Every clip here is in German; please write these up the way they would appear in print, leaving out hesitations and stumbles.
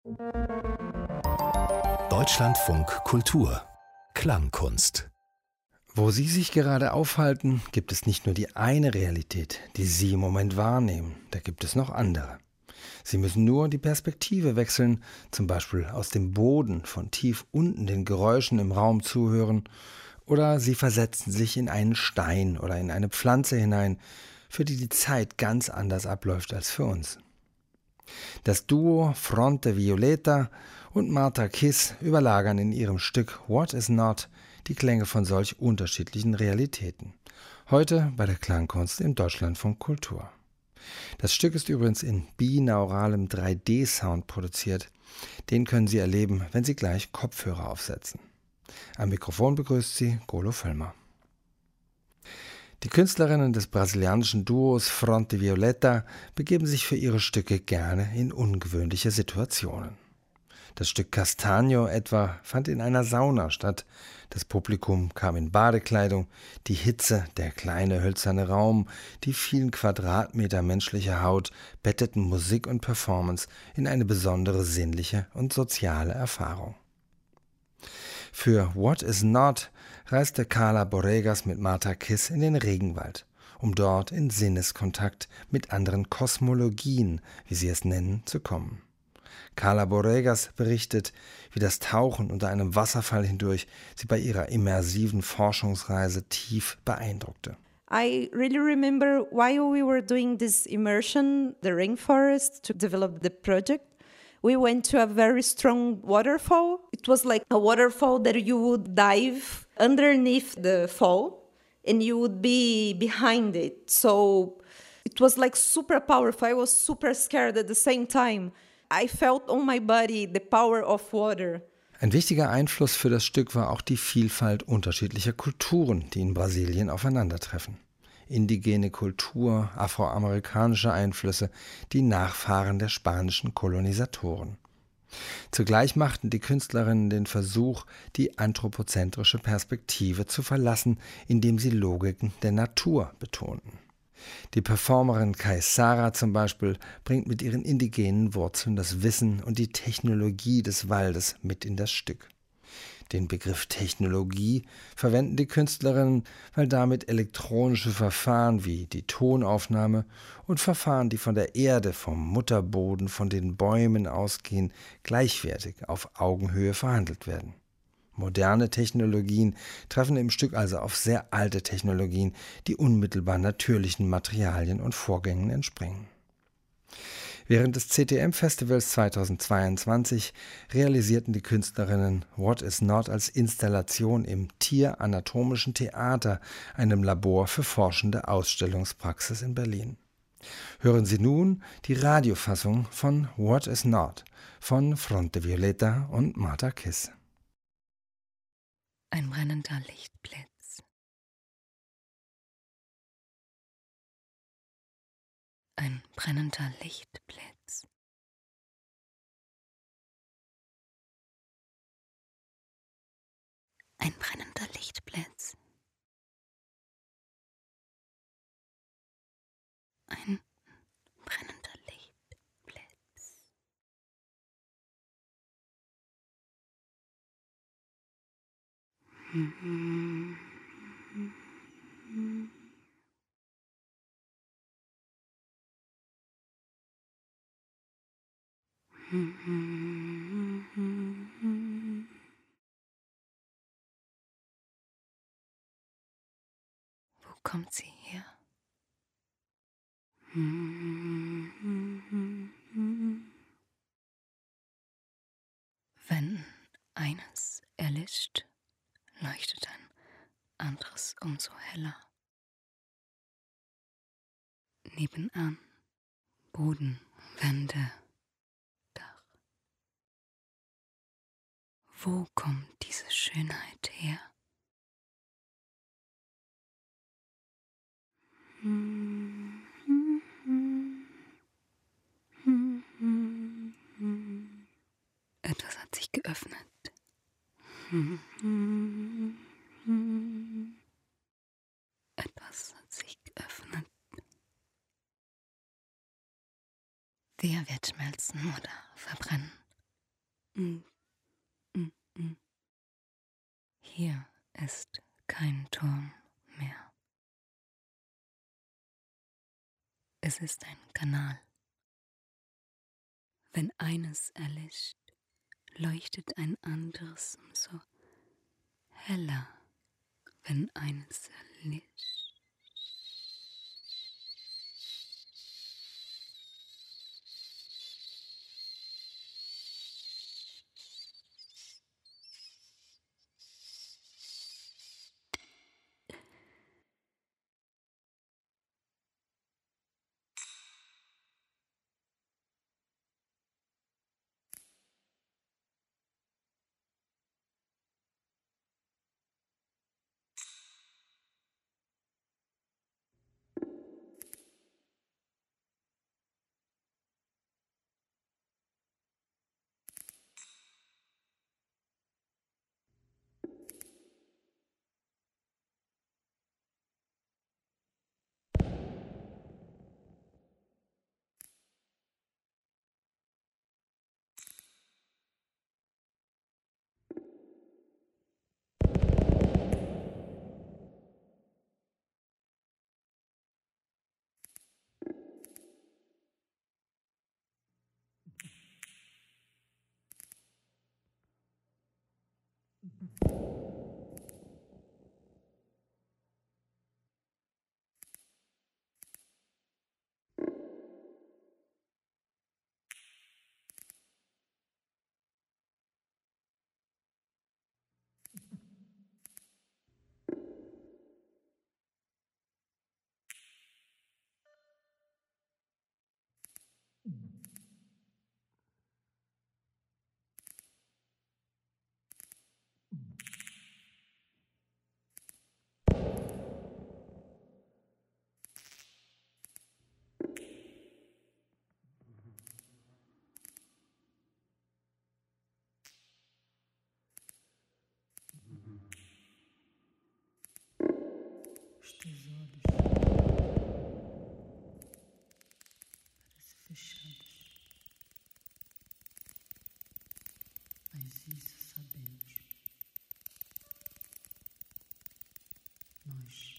Deutschlandfunk Kultur Klangkunst. Wo Sie sich gerade aufhalten, gibt es nicht nur die eine Realität, die Sie im Moment wahrnehmen, da gibt es noch andere. Sie müssen nur die Perspektive wechseln, zum Beispiel aus dem Boden von tief unten den Geräuschen im Raum zuhören, oder Sie versetzen sich in einen Stein oder in eine Pflanze hinein, für die die Zeit ganz anders abläuft als für uns. Das Duo Fronte Violeta und Martha Kiss überlagern in ihrem Stück What is Not die Klänge von solch unterschiedlichen Realitäten. Heute bei der Klangkunst im Deutschlandfunk Kultur. Das Stück ist übrigens in binauralem 3D-Sound produziert. Den können Sie erleben, wenn Sie gleich Kopfhörer aufsetzen. Am Mikrofon begrüßt Sie Golo Völlmer. Die Künstlerinnen des brasilianischen Duos Fronte Violeta begeben sich für ihre Stücke gerne in ungewöhnliche Situationen. Das Stück Castagno etwa fand in einer Sauna statt. Das Publikum kam in Badekleidung. Die Hitze, der kleine hölzerne Raum, die vielen Quadratmeter menschlicher Haut betteten Musik und Performance in eine besondere sinnliche und soziale Erfahrung. Für What is Not reiste Carla Boregas mit Martha Kiss in den Regenwald, um dort in Sinneskontakt mit anderen Kosmologien, wie sie es nennen, zu kommen. Carla Boregas berichtet, wie das Tauchen unter einem Wasserfall hindurch sie bei ihrer immersiven Forschungsreise tief beeindruckte. I really remember while we were doing this immersion, the rainforest, to develop the project, we went to a very strong waterfall. It was like a waterfall that you would dive underneath the fall and you would be behind it. So it was like super powerful. I was super scared at the same time. I felt on my body the power of water. Ein wichtiger Einfluss für das Stück war auch die Vielfalt unterschiedlicher Kulturen, die in Brasilien aufeinandertreffen. Indigene Kultur, afroamerikanische Einflüsse, die Nachfahren der spanischen Kolonisatoren. Zugleich machten die Künstlerinnen den Versuch, die anthropozentrische Perspektive zu verlassen, indem sie Logiken der Natur betonten. Die Performerin Kai Sara zum Beispiel bringt mit ihren indigenen Wurzeln das Wissen und die Technologie des Waldes mit in das Stück. Den Begriff Technologie verwenden die Künstlerinnen, weil damit elektronische Verfahren wie die Tonaufnahme und Verfahren, die von der Erde, vom Mutterboden, von den Bäumen ausgehen, gleichwertig auf Augenhöhe verhandelt werden. Moderne Technologien treffen im Stück also auf sehr alte Technologien, die unmittelbar natürlichen Materialien und Vorgängen entspringen. Während des CTM-Festivals 2022 realisierten die Künstlerinnen What is Not als Installation im Tieranatomischen Theater, einem Labor für forschende Ausstellungspraxis in Berlin. Hören Sie nun die Radiofassung von What is Not von Fronte Violeta und Martha Kiss. Ein brennender Lichtblitz. Ein brennender Lichtblitz. Ein brennender Lichtblitz. Ein brennender Lichtblitz. Wo kommt sie her? Wenn eines erlischt, leuchtet ein anderes umso heller. Nebenan, Boden, Wände, Dach. Wo kommt diese Schönheit her? Etwas hat sich geöffnet. Etwas hat sich geöffnet. Wer wird schmelzen oder verbrennen? Mm, mm, mm. Hier ist kein Turm mehr. Es ist ein Kanal. Wenn eines erlischt, leuchtet ein anderes umso heller, wenn eines erlischt. Os teus olhos parecem fechados, mas isso sabemos. Nós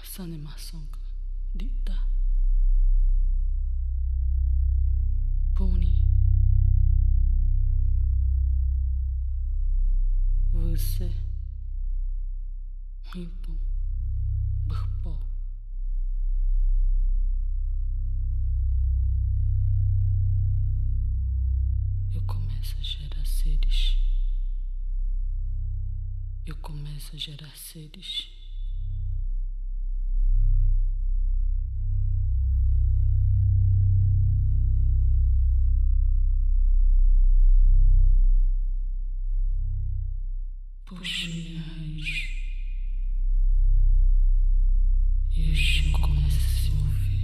essa animação dita Puni você Rimpon Berpó eu começo a gerar seres. Eu começo a gerar seres. Puxo minha raiz. E este começa a se mover.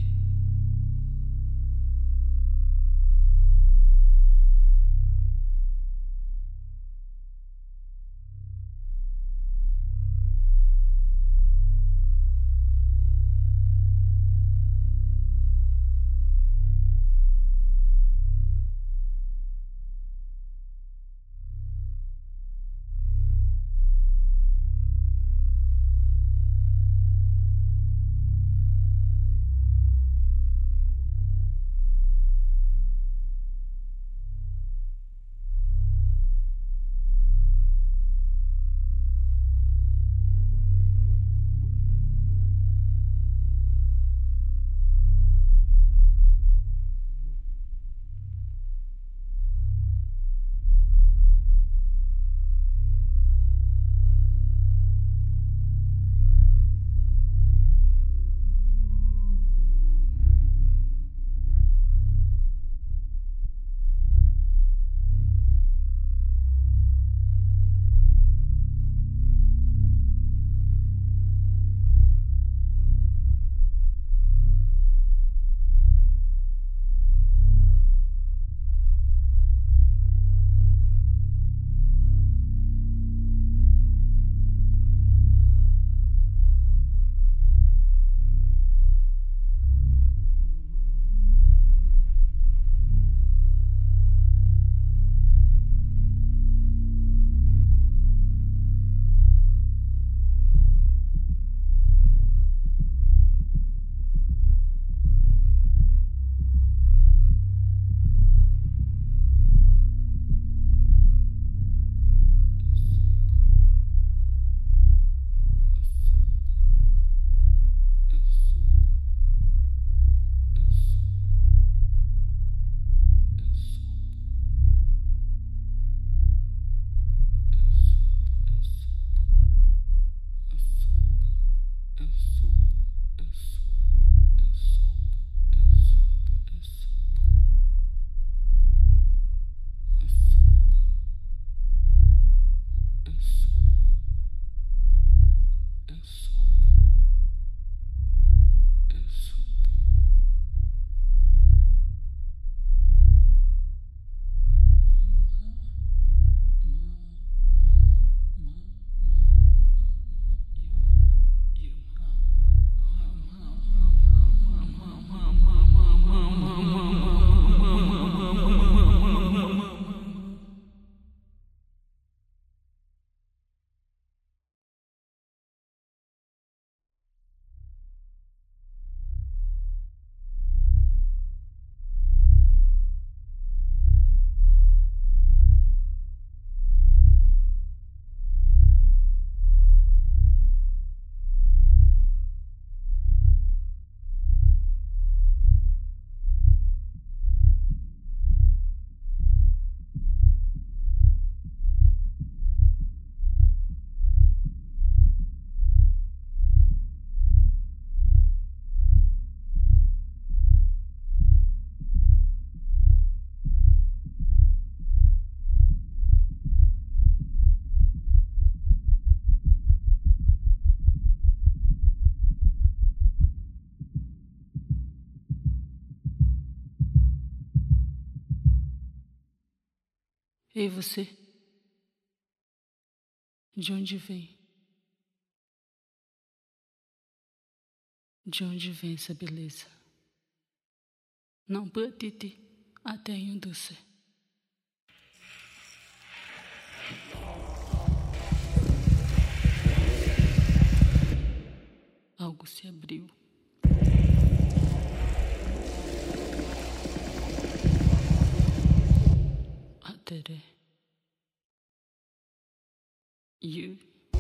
Ei, você, de onde vem? De onde vem essa beleza? Não pode até onde-se. Algo se abriu. You.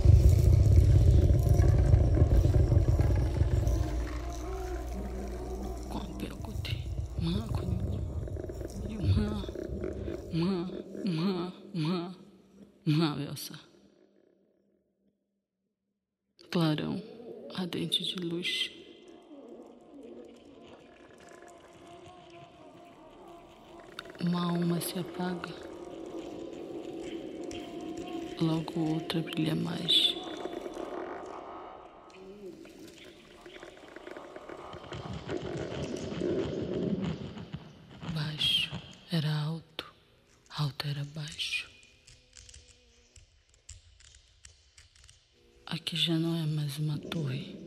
Kwampekote. Makunyu. You Velsa. Clarão, ardente de luz. Uma alma se apaga, logo outra brilha mais. Baixo era alto, alto era baixo. Aqui já não é mais uma torre.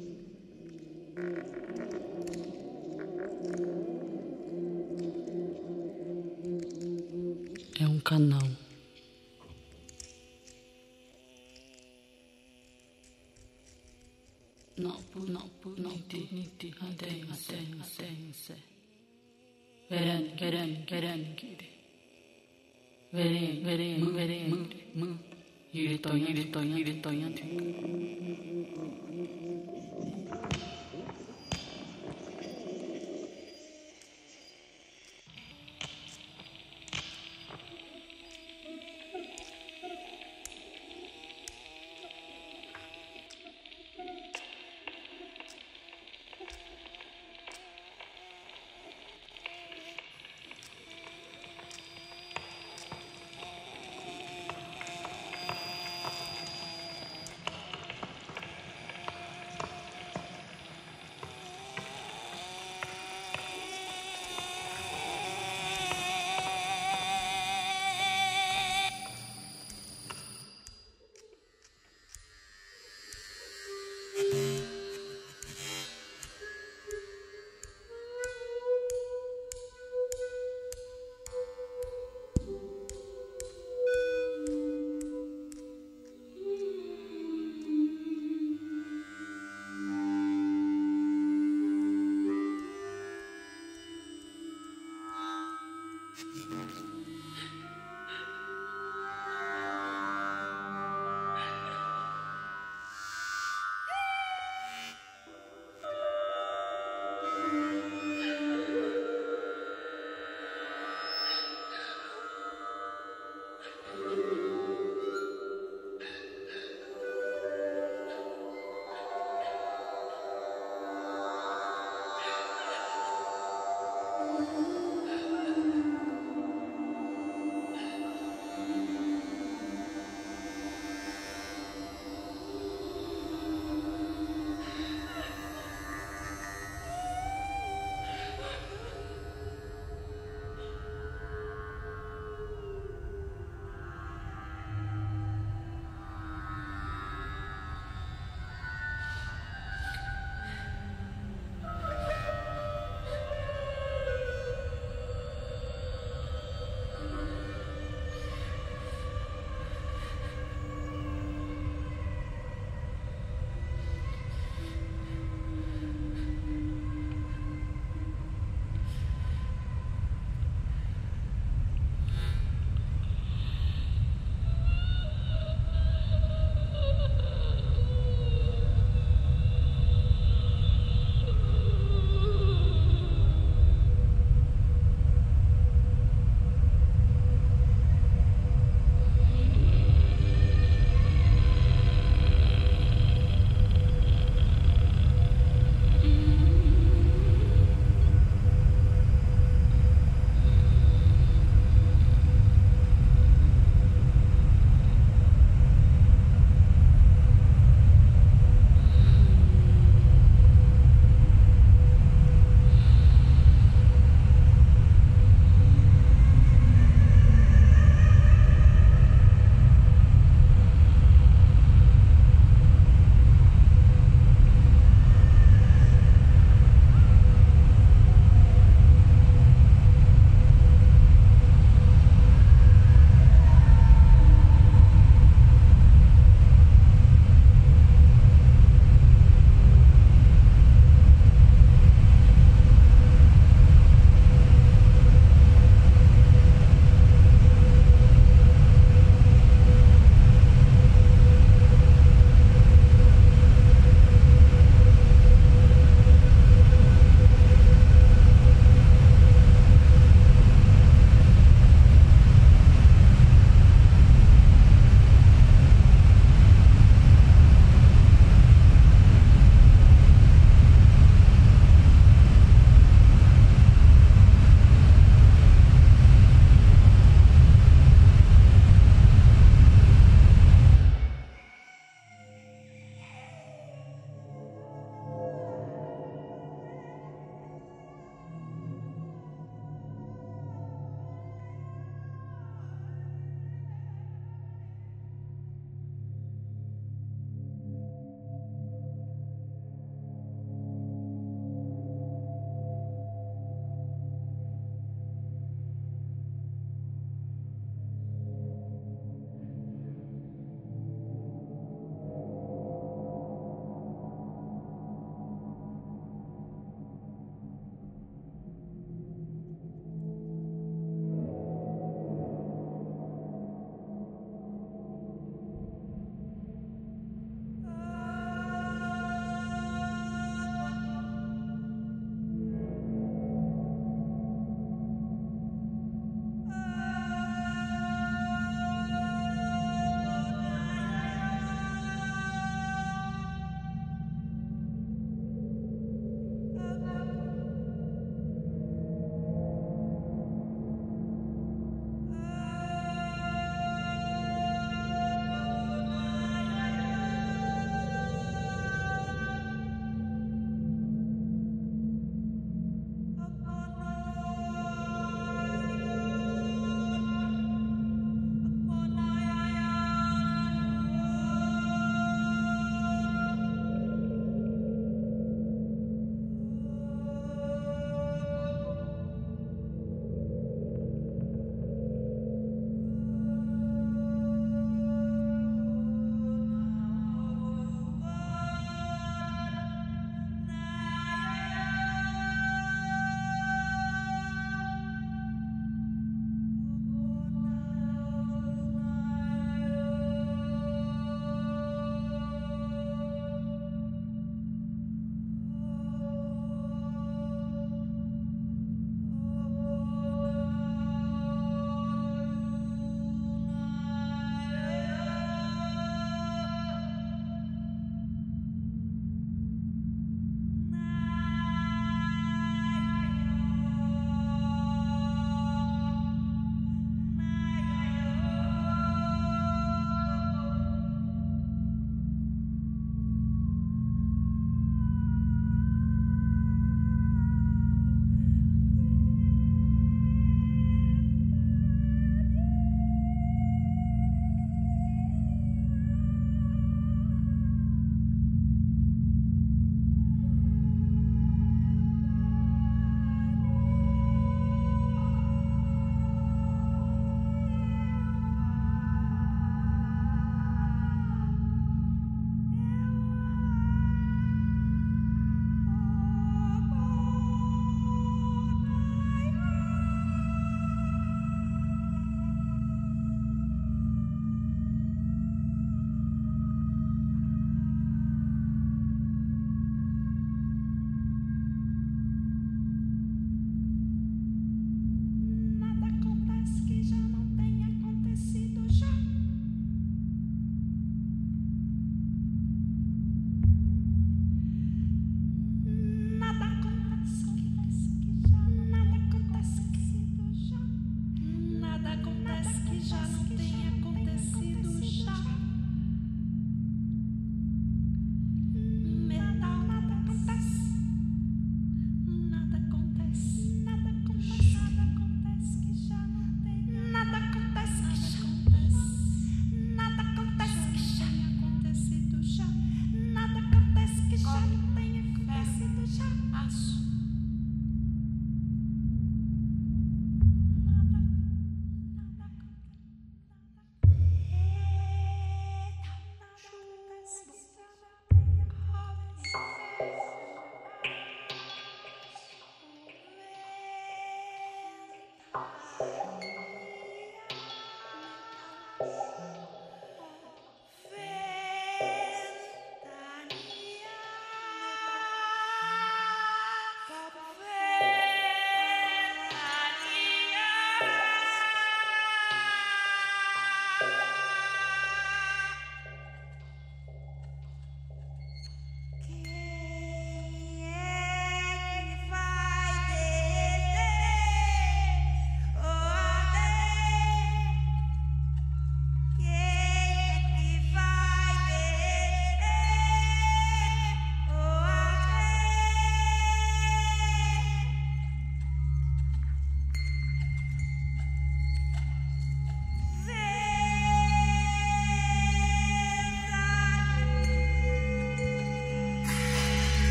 É um canal. Não, niti, até. Verani, Yiritoyanti.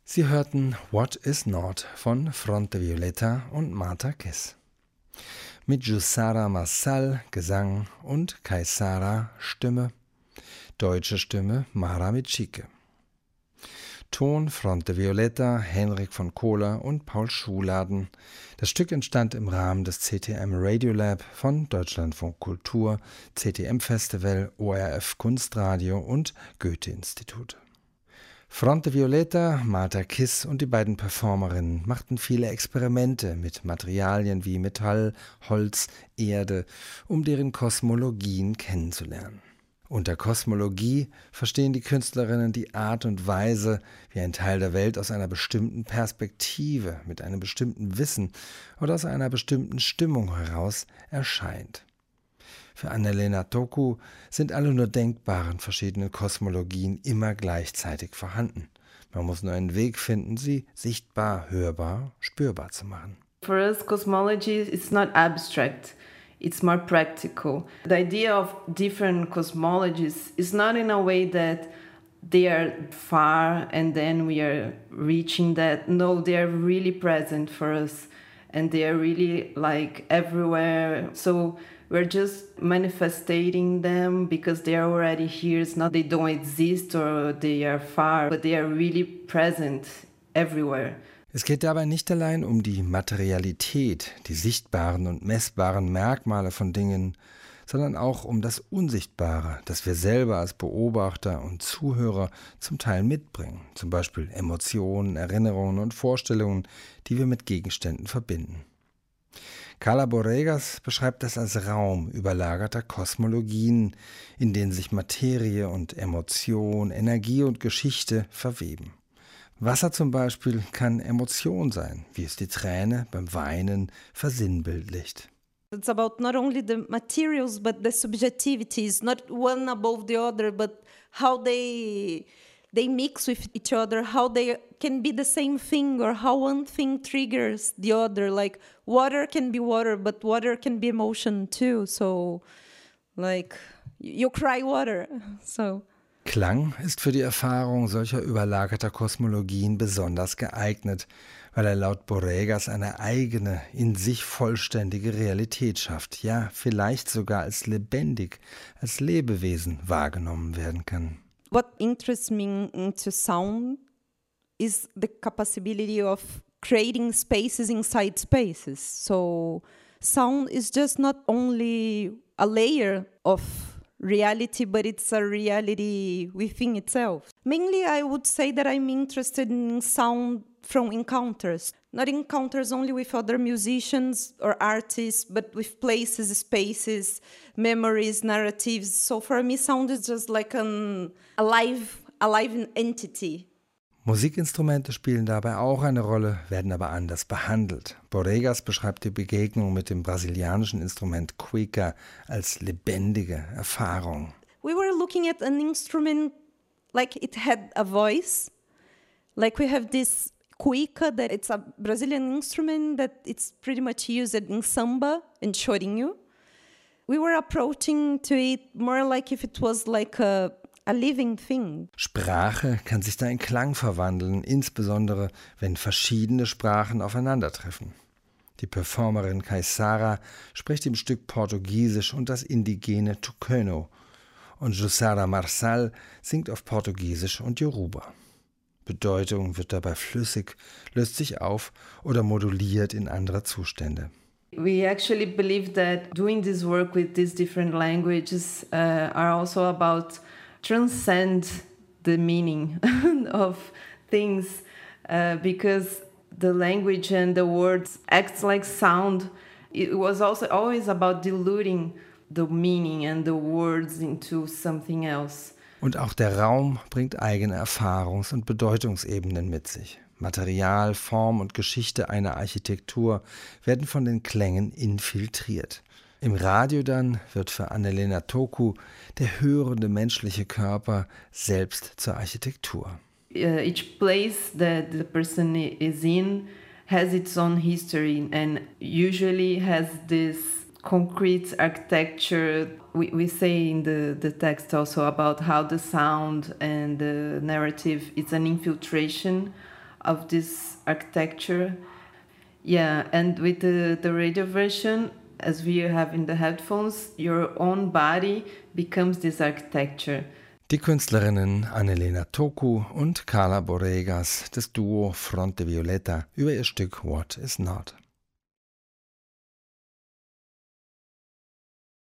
Sie hörten What is Not von Fronte Violetta und Marta Kiss. Mit Jussara Marçal Gesang und Kaysara Stimme, deutsche Stimme Mara Mitschike. Ton Fronte Violetta, Henrik von Kohler und Paul Schuladen. Das Stück entstand im Rahmen des CTM Radiolab von Deutschlandfunk Kultur, CTM Festival, ORF Kunstradio und Goethe-Institut. Fronte Violetta, Marta Kiss und die beiden Performerinnen machten viele Experimente mit Materialien wie Metall, Holz, Erde, um deren Kosmologien kennenzulernen. Unter Kosmologie verstehen die Künstlerinnen die Art und Weise, wie ein Teil der Welt aus einer bestimmten Perspektive, mit einem bestimmten Wissen oder aus einer bestimmten Stimmung heraus erscheint. Für Annalena Tokku sind alle nur denkbaren verschiedenen Kosmologien immer gleichzeitig vorhanden. Man muss nur einen Weg finden, sie sichtbar, hörbar, spürbar zu machen. For us, cosmology is not abstract. It's more practical. The idea of different cosmologies is not in a way that they are far and then we are reaching that. No, they are really present for us and they are really like everywhere. So we're just manifesting them because they are already here. It's not they don't exist or they are far, but they are really present everywhere. Es geht dabei nicht allein um die Materialität, die sichtbaren und messbaren Merkmale von Dingen, sondern auch um das Unsichtbare, das wir selber als Beobachter und Zuhörer zum Teil mitbringen, zum Beispiel Emotionen, Erinnerungen und Vorstellungen, die wir mit Gegenständen verbinden. Carla Boregas beschreibt das als Raum überlagerter Kosmologien, in denen sich Materie und Emotion, Energie und Geschichte verweben. Wasser zum Beispiel kann Emotion sein, wie es die Träne beim Weinen versinnbildlicht. It's about not only the materials but the subjectivities, not one above the other, but how they mix with each other, how they can be the same thing or how one thing triggers the other. Like water can be water, but water can be emotion too. So like you cry water. So Klang ist für die Erfahrung solcher überlagerter Kosmologien besonders geeignet, weil er laut Boregas eine eigene, in sich vollständige Realität schafft, ja, vielleicht sogar als lebendig, als Lebewesen wahrgenommen werden kann. what interests me into sound is the capability of creating spaces inside spaces. So sound is just not only a layer of reality, but it's a reality within itself. Mainly, I would say that I'm interested in sound from encounters. Not encounters only with other musicians or artists, but with places, spaces, memories, narratives. So for me, sound is just like a live entity. Musikinstrumente spielen dabei auch eine Rolle, werden aber anders behandelt. Boregas beschreibt die Begegnung mit dem brasilianischen Instrument Cuica als lebendige Erfahrung. We were looking at an instrument like it had a voice. Like we have this cuica, that it's a Brazilian instrument that it's pretty much used in samba and chorinho. We were approaching to it more like if it was like a living thing. Sprache kann sich da in Klang verwandeln, insbesondere wenn verschiedene Sprachen aufeinandertreffen. Die Performerin Kaysara spricht im Stück Portugiesisch und das indigene Tucano und Jussara Marçal singt auf Portugiesisch und Yoruba. Bedeutung wird dabei flüssig, löst sich auf oder moduliert in andere Zustände. We actually believe that doing this work with these different languages are also about transcend the meaning of things because the language and the words acts like sound. It was also always about diluting the meaning and the words into something else. Und auch der Raum bringt eigene Erfahrungs- und Bedeutungsebenen mit sich. Material, Form und Geschichte einer Architektur werden von den Klängen infiltriert. Im Radio dann wird für Annalena Tokku der hörende menschliche Körper selbst zur Architektur. Each place that the person is in has its own history and usually has this concrete architecture. We say in the text also about how the sound and the narrative is an infiltration of this architecture. Yeah, and with the radio version, as we have in the headphones, your own body becomes this architecture. Die Künstlerinnen Annelena Toku und Carla Boregas, das Duo Fronte Violeta, über ihr Stück What is Not.